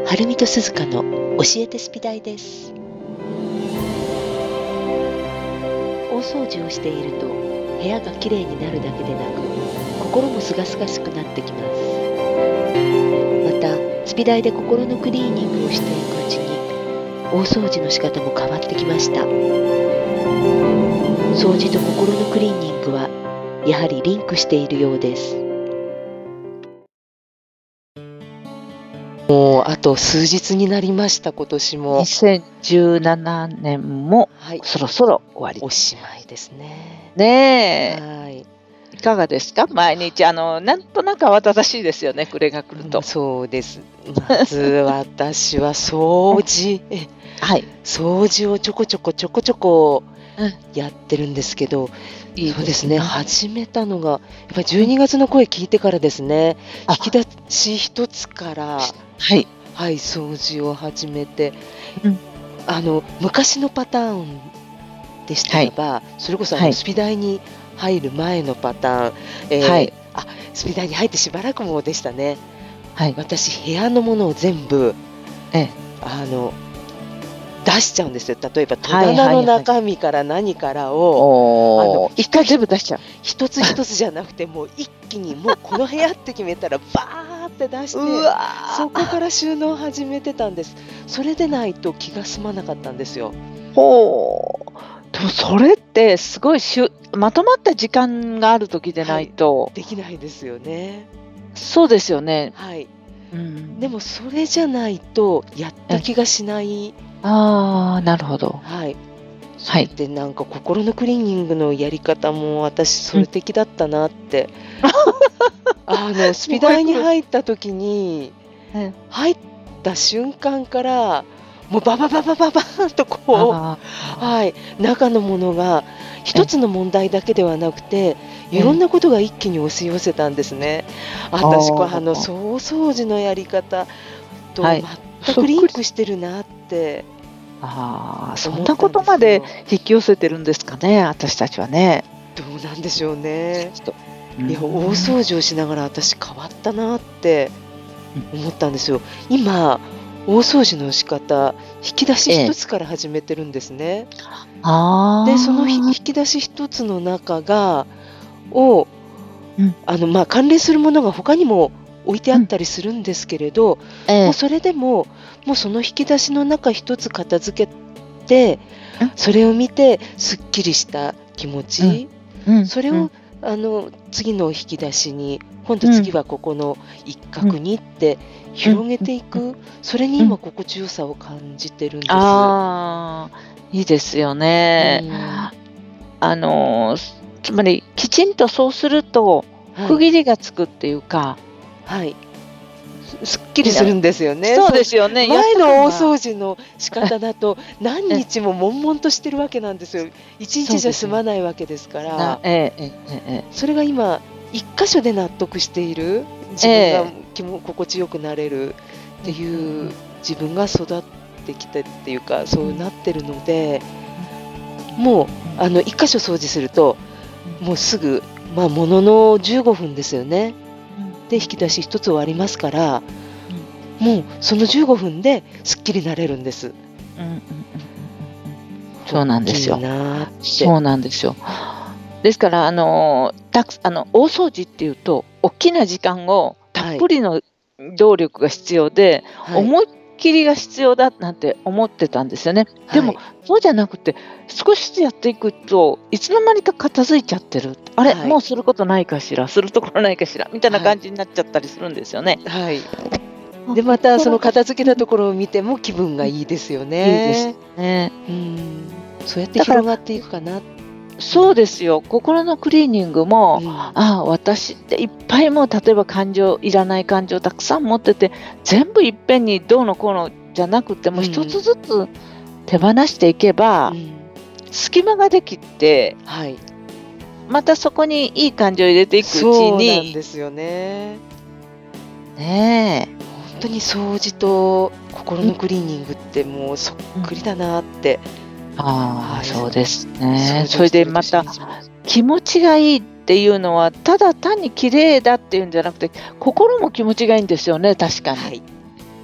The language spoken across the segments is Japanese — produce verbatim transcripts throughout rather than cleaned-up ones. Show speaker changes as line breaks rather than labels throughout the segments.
はるみとすずかの教えてスピダイです。大掃除をしていると部屋がきれいになるだけでなく、心もすがすがしくなってきます。またスピダイで心のクリーニングをしていくうちに、大掃除の仕方も変わってきました。掃除と心のクリーニングはやはりリンクしているようです。もうあと数日になりました。今年も
にせんじゅうななねんも
はい
そろそろ終わり
おしまいですね。
ねえ、
はい、
いかがですか？毎日あのなんとなく慌ただしいですよね、暮れが来ると。
そうです。まず私は掃除
はい、
掃除をちょこちょこちょこちょこ
うん、
やってるんですけど、
いい
そうですね、
ですね。
始めたのがやっぱりじゅうにがつの声聞いてからですね。
あ
引き出し一つから
はい、
はい掃除を始めて、
うん
あの昔のパターンでしたらば、それこそあ
はい
のスピダイに入る前のパターン、えー
はい
あスピダイに入ってしばらくもでしたね。
はい、
私部屋のものを全部
ええ、
あの出しちゃうんですよ。例えば戸
はい
棚の
はいはい
中身から何からを、あの
おー一回全部出しちゃう。
一つ一つじゃなくてもう一気にもうこの部屋って決めたらバーって出して、
うわ
そこから収納を始めてたんです。それでないと気が済まなかったんですよ。
ーほう。でもそれってすごいしゅまとまった時間がある時でないと、
できないですよね。
そうですよね。
はい。
うん、
でもそれじゃないとやった気がしない。
ああ、なるほど。
はい。
はい。
でなんか心のクリーニングのやり方も私それ的だったなって、あのスピダイに入った時に
え
入った瞬間からもうババババババーンとこう、
あ
はい、中のものが一つの問題だけではなくて
え
いろんなことが一気に押し寄せたんですね。
あ
私こう
ー
あの総掃除のやり方と
はい
全くリンクしてるなって
ああ、そん
思ったんですよ。
なことまで引き寄せてるんですかね、私たちはね。
どうなんでしょうね。
うん
いや大掃除をしながら私変わったなって思ったんですよ。今大掃除の仕方引き出し一つから始めてるんですね。
ああ。
でそのひ引き出し一つの中がを、
うん
あのまあ関連するものが他にも置いてあったりするんですけれど、
ええ
もうそれでももうその引き出しの中一つ片付けて
うん
それを見てすっきりした気持ち、
うん
それを、
うん
あの次の引き出しに今度次はここの一角にって広げていく、それに今心地よさを感じてるんです。
ああ、いいですよね。
うん
あのつまりきちんとそうすると
はい
区切りがつくっていうか、
はいすすっきりするんですよね。
そうですよね。
前の大
やったのが
掃除の仕方だと何日も悶々としてるわけなんですよ。一日じゃ済まないわけですから
なええええええ
それが今一箇所で納得している、自分が気も心地よくなれるっていう自分が育ってきたっていうかそうなってるので、もうあの一箇所掃除するともうすぐまあもののじゅうごふんですよね。で引き出し一つ終わりますから、もうそのじゅうごふんですっきりなれるんです。
うんうんうんうんそうなんですよ
いいなーって
そうなんですよ。ですからあのたくあの大掃除っていうと大きな時間をたっぷりの動力が必要で、
はい
思いっきりが必要だなんて思ってたんですよね。でも、
はい
そうじゃなくて少しずつやっていくといつの間にか片付いちゃってる、あれ、
はい
もうすることないかしら、するところないかしらみたいな感じになっちゃったりするんですよね。
はいでまたその片付けたところを見ても気分がいいですよ
いい
ね。
ですね。
うんそうやって広がっていくかな。
そうですよ。心のクリーニングも、
うん
ああ私っていっぱいもう例えば感情いらない感情たくさん持ってて全部いっぺんにどうのこうのじゃなくても
うん
一つずつ手放していけば、
うん
隙間ができて
はい
またそこにいい感情を入れていくうち
そうなん
に
ですよね。
ねえ
本当に掃除と心のクリーニングってもうそっくりだなって、
ああ、
はい
そうです
想
ね。
像
それでまた
してるとします
気持ちがいいっていうのはただ単に綺麗だっていうんじゃなくて心も気持ちがいいんですよね、確かに。
はい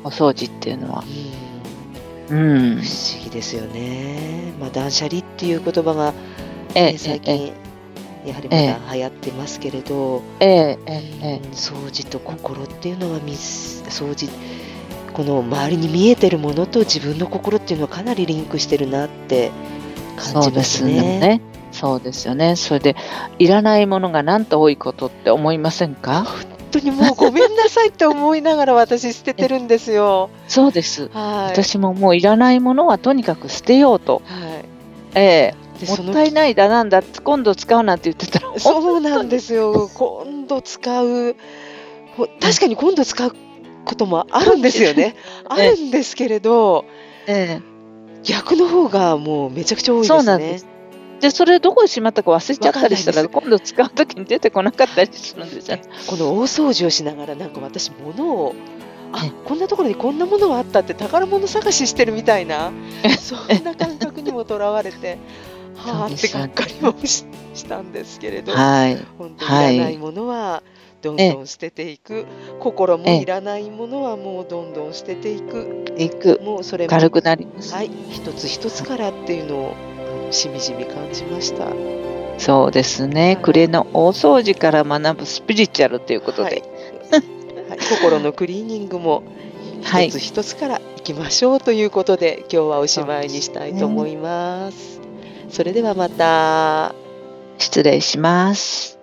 お掃除っていうのは。
うん、
うん。
不思議ですよね。まあ、断捨離っていう言葉が、ね、
ええ、
最近やはりまだ流行ってますけれど、
ええ、ええ、ええ、
掃除と心っていうのはみす掃除この周りに見えてるものと自分の心っていうのはかなりリンクしてるなって感じますね。
そうですよね。それでいらないものがなんと多いことって思いませんか？
本当にもうごめんなさいって思いながら私捨ててるんですよ。
そうです。
はい。
私ももういらないものはとにかく捨てようと。
はい。
ええ、
でその
もったいないだなんだ今度使うなんて言ってたら、
そうなんですよ。今度使う、ほ確かに今度使うこともあるんですよね。あ
ええ、
るんですけれど、
ええ、
逆の方がもうめちゃくちゃ多いですね。
そうなんです。で、それどこにしまったか忘れちゃったりしたら、
わかんないんです。
今度使う時に出てこなかったりするんですよね。
この大掃除をしながらなんか私物を、あ
え、
こんなところにこんなものがあったって宝物探ししてるみたいな、そ
え、
んな感覚にもとらわれて、はあってがっかりもししたんですけれど、
はい。
本当い
はい。
らないものはどん
ええ、
どん捨てていく、心も
ええ、
いらないものはもうどんどん捨てていく、
いく。
もうそれも、
軽くなります。
はい、一つ一つからっていうのをしみじみ感じました。
そうですね。
はい
暮れの大掃除から学ぶスピリチュアルということ
はい、
で。
はい、心のクリーニングも
はい。
一つ一つからいきましょうということで、今日はおしまいにしたいと思
ね、
います。それではまた。
失礼します。